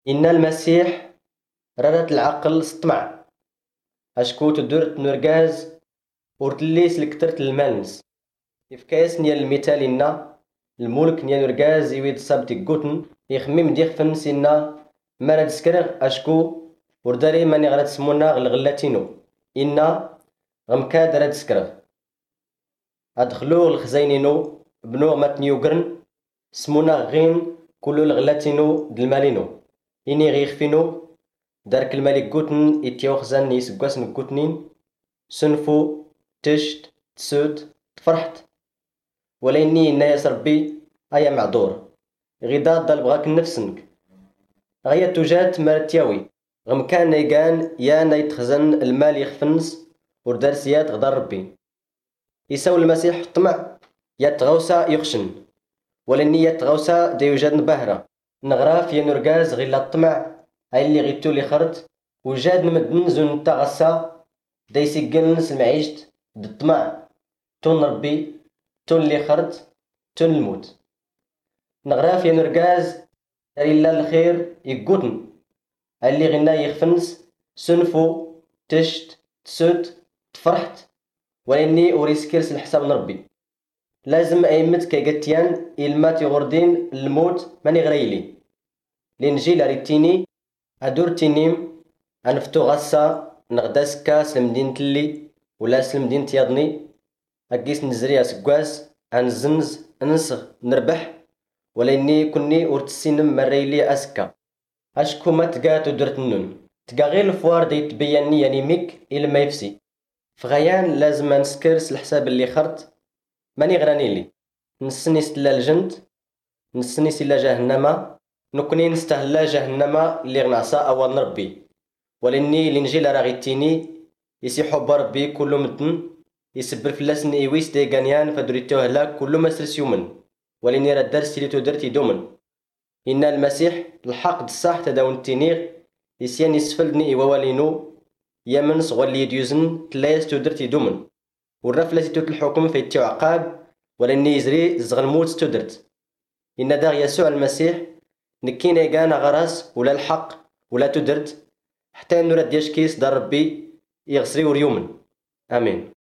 إن المسيح رادت العقل سطمع أشكو تدرت نرجاز ورتليس لكترت المالنس إفكاس نيا المثال إنا الملك نيا نرجاز يويد صابتي قوتن يخمم ديخ فنسينا مراد سكرغ أشكو ورداري ماني غرات سمونا الغلاتينو إنا غمكاد راد سكرغ أدخلو الخزينينو بنو ماتنيو قرن سمونا غين كلو الغلاتينو دالمالينو إني غيخفينو دارك الملك قوتن إتيوخزان يسقاسن قوتنين سنفو تشت تسوت تفرحت ولاني الناس ربي أيا معذور غدا ضل بغاك نفسنك غيا توجات مرتياوي غم كان نيقان يا نيتخزن المال يخفنس وردارسيات غدا ربي يساو المسيح الطمع يا تغوسا يخشن ولاني يا تغوسا دا يوجد باهرة نغراف يا نرقاز غير الطمع هاي اللي غيتو لي خرت وجاد نمدن زون تغسا دا يسجلنس المعيشت بالطمع تون ربي تون لي خرت تون الموت نغراف يا نرقاز إلا الخير يقوتن اللي غنا يخفنس سنفو تشت تسوت تفرحت ولاني أوريسكيرس الحساب نربي لازم أيمت كيقتيان إلمات يغردين الموت ماني غريلي الإنجيل ريتيني أدور تينيم أنفتو غسا نغداسكا سلمدين تلي ولا سلمدين تياضني أكيس نزري أسكواس أنزنز أنسغ نربح ولاني كني ورتسينم مريلي أسكا أشكو ما تقاتو درت النون تقا غير الفوار دي تبيني يعني ميك إلا ما يفسي فغيان لازم نسكرس الحساب اللي خرت ماني غراني لي نسني ستلا الجند نسني سلا جهنم نكوني نستهلا جهنم اللي غنعصا أول نربي ولاني الإنجيل راه غيتيني يسي حب ربي كل مدن يسبر فلاسن إيويس دي غانيان فدريتو هلاك كل ما سرس يومن ولاني راه درس اللي تدرتي دومن إن المسيح الحق الصح تداون تينيغ يسيان يسفلني إيوالينو يمن صغر لي ديوزن تلايس تدرتي دومن والرفلة توت الحكم في التيو عقاب ولاني يزري زغنموت تدرت إن داغ يسوع المسيح نكينا يقانا غراس ولا الحق ولا تدرت حتى نورد يشكيس دار ربي يغسري وريومن آمين.